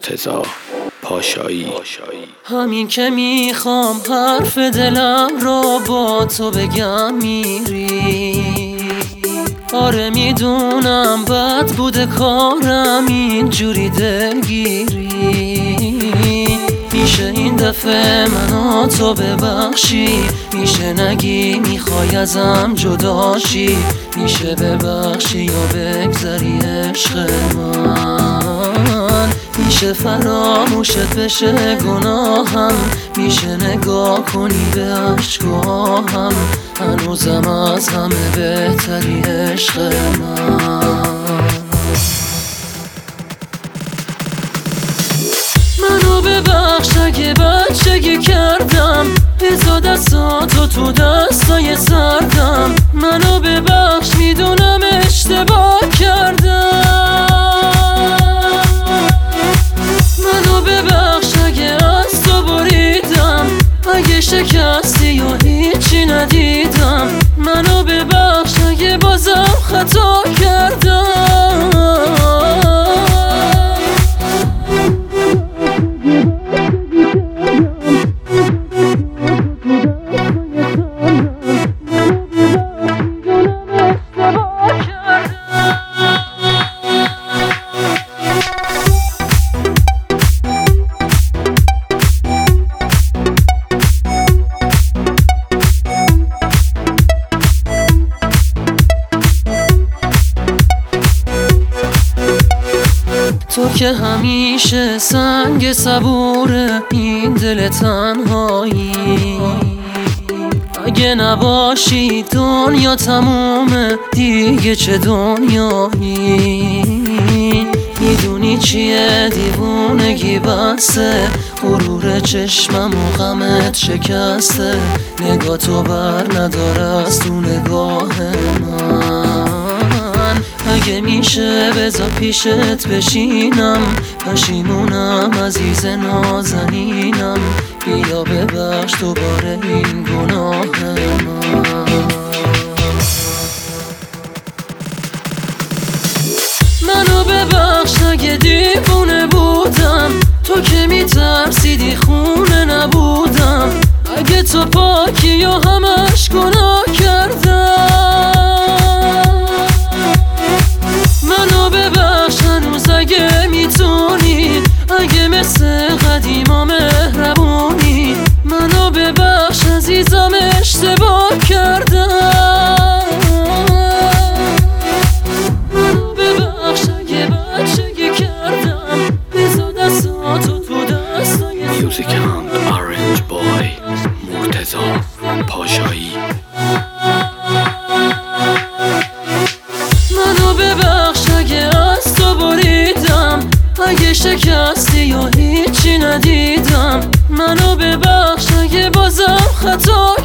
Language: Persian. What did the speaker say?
مرتضی پاشایی. همین که میخوام حرف دلم را با تو بگم میری. آره میدونم بد بوده کارم اینجوری دلگیری. میشه این دفعه منو تو ببخشی، میشه نگی میخوای ازم جداشی، میشه ببخشی یا بگذری عشق من، میشه فراموشت بشه گناهم، میشه نگاه کنی به اشکاهم، هنوزم از همه بهتری عشق من. منو ببخش اگه بچگی کردم، بذار دستاتو تو دستای سردم. منو ببخش میدونم اشتباه کردم. منو ببخش اگه از تو بریدم، اگه شکستی و هیچی ندیدم. منو ببخش اگه بازم خطا کردم. تو که همیشه سنگ صبور این دل تنهایی، اگه نباشی دنیا تمومه دیگه چه دنیایی. میدونی چیه دیوونگی بسته، غرور چشمم و غمت شکسته، نگاه تو بر نداره از تو نگاه من. اگه میشه بذار پیشت بشینم، پشیمونم عزیز نازنینم، بیا ببخش دوباره این گناه من. منو ببخش اگه دیوونه بودم، تو که میترسیدی خونه نبودم، اگه تو پاکی و همش گناه کردم. منو ببخش هنوز اگه میتونی، اگه مثل قدیما مهربونی. منو ببخش عزیزم اشتباه کردم. منو ببخش اگه بچگی کردم، بذار دستاتو تو دستای میوزیک اند آرنج بای مرتضی پاشایی. منو ببخش اگه از تو بریدم، اگه شکستی یا هیچی ندیدم. منو ببخش اگه بازم خطا